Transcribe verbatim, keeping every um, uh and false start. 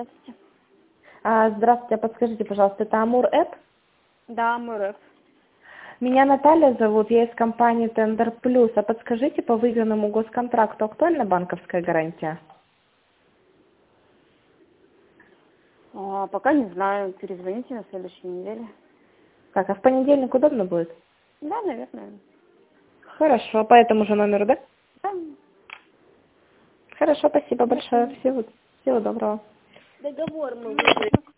Здравствуйте. А, Здравствуйте, подскажите, пожалуйста, это Амур Эп? Да, Муров. Меня Наталья зовут, я из компании Тендер Плюс. А подскажите, по выданному госконтракту актуальна банковская гарантия? А, пока не знаю, перезвоните на следующей неделе. Так, а в понедельник удобно будет? Да, наверное. Хорошо, по этому же номеру, да? Да. Хорошо, спасибо большое. Всего, всего доброго. Договор мы выиграли.